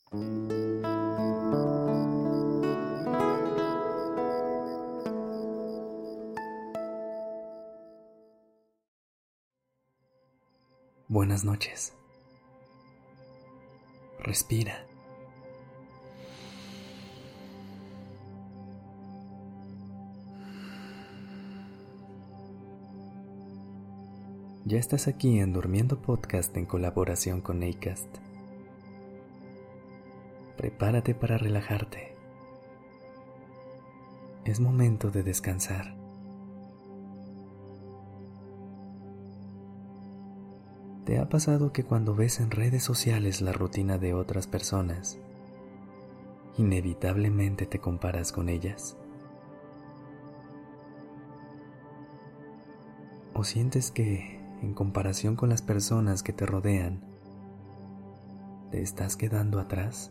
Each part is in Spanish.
Buenas noches. Respira. Ya estás aquí en Durmiendo Podcast en colaboración con Acast. Prepárate para relajarte. Es momento de descansar. ¿Te ha pasado que cuando ves en redes sociales la rutina de otras personas, inevitablemente te comparas con ellas? ¿O sientes que, en comparación con las personas que te rodean, te estás quedando atrás?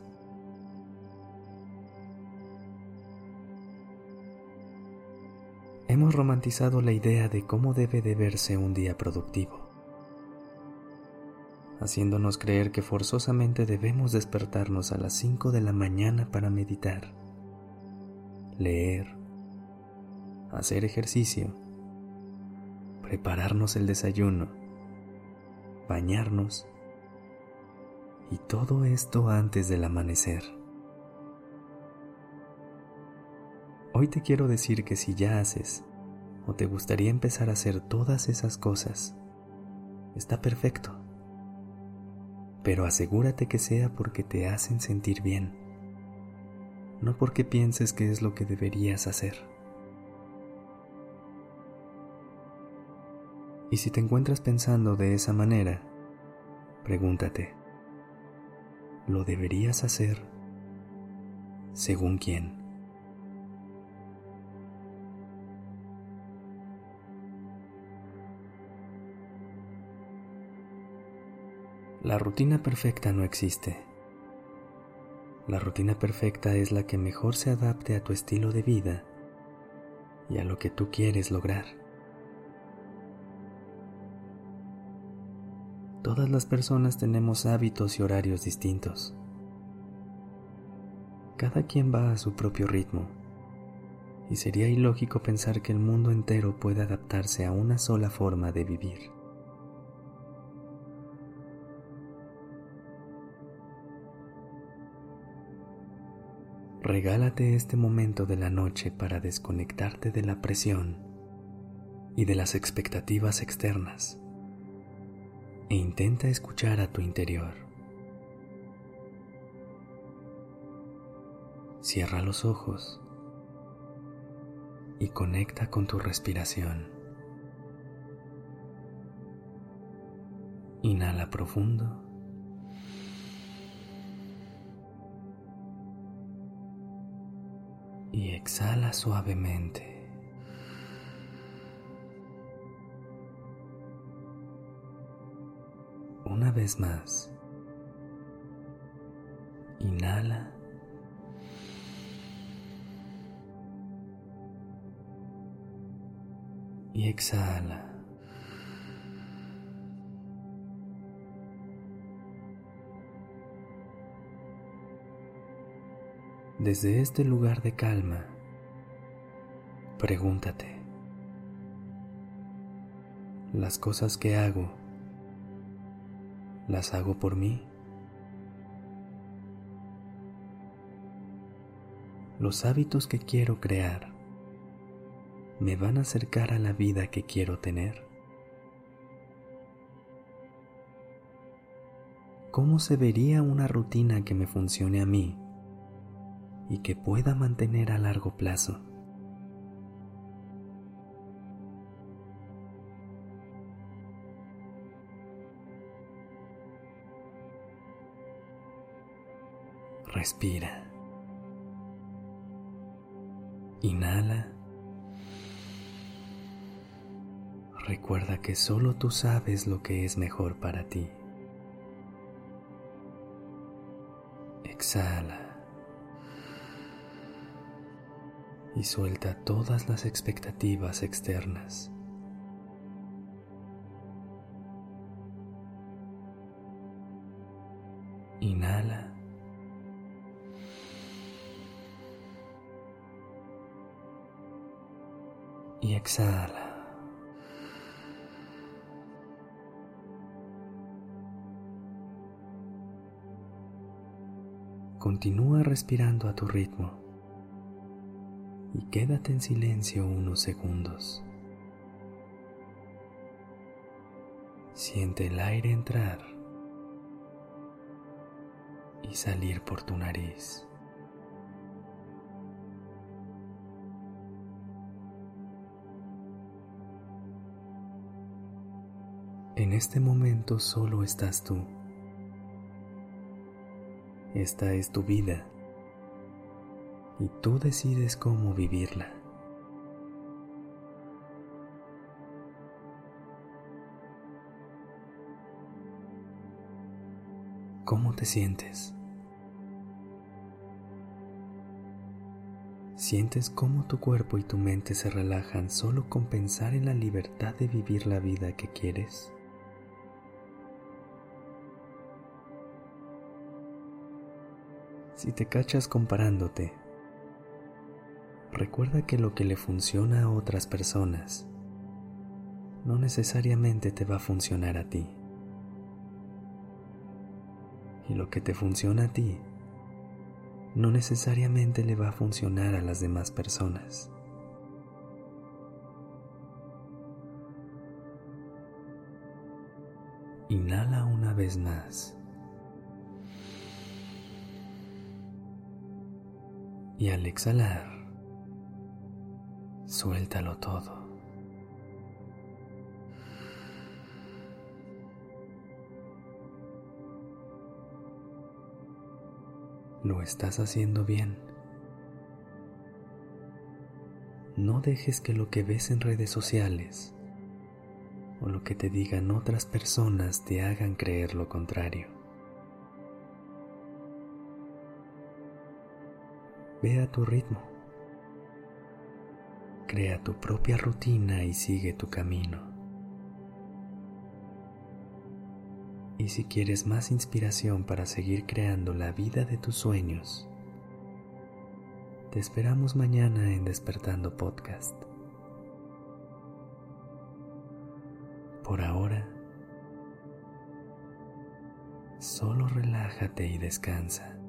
Hemos romantizado la idea de cómo debe de verse un día productivo, haciéndonos creer que forzosamente debemos despertarnos a las 5 de la mañana para meditar, leer, hacer ejercicio, prepararnos el desayuno, bañarnos y todo esto antes del amanecer. Hoy te quiero decir que si ya haces o te gustaría empezar a hacer todas esas cosas, está perfecto. Pero asegúrate que sea porque te hacen sentir bien, no porque pienses que es lo que deberías hacer. Y si te encuentras pensando de esa manera, pregúntate, ¿lo deberías hacer según quién? La rutina perfecta no existe. La rutina perfecta es la que mejor se adapte a tu estilo de vida y a lo que tú quieres lograr. Todas las personas tenemos hábitos y horarios distintos. Cada quien va a su propio ritmo, y sería ilógico pensar que el mundo entero puede adaptarse a una sola forma de vivir. Regálate este momento de la noche para desconectarte de la presión y de las expectativas externas e intenta escuchar a tu interior. Cierra los ojos y conecta con tu respiración. Inhala profundo. Y exhala suavemente. Una vez más. Inhala. Y exhala. Desde este lugar de calma, pregúntate, ¿las cosas que hago, las hago por mí? ¿Los hábitos que quiero crear me van a acercar a la vida que quiero tener? ¿Cómo se vería una rutina que me funcione a mí y que pueda mantener a largo plazo? Respira. Inhala. Recuerda que solo tú sabes lo que es mejor para ti. Exhala. Y suelta todas las expectativas externas. Inhala y exhala. Continúa respirando a tu ritmo y quédate en silencio unos segundos. Siente el aire entrar y salir por tu nariz. En este momento solo estás tú. Esta es tu vida y tú decides cómo vivirla. ¿Cómo te sientes? ¿Sientes cómo tu cuerpo y tu mente se relajan solo con pensar en la libertad de vivir la vida que quieres? Si te cachas comparándote, recuerda que lo que le funciona a otras personas no necesariamente te va a funcionar a ti. Y lo que te funciona a ti no necesariamente le va a funcionar a las demás personas. Inhala una vez más. Y al exhalar, suéltalo todo. Lo estás haciendo bien. No dejes que lo que ves en redes sociales o lo que te digan otras personas te hagan creer lo contrario. Ve a tu ritmo. Crea tu propia rutina y sigue tu camino. Y si quieres más inspiración para seguir creando la vida de tus sueños, te esperamos mañana en Despertando Podcast. Por ahora, solo relájate y descansa.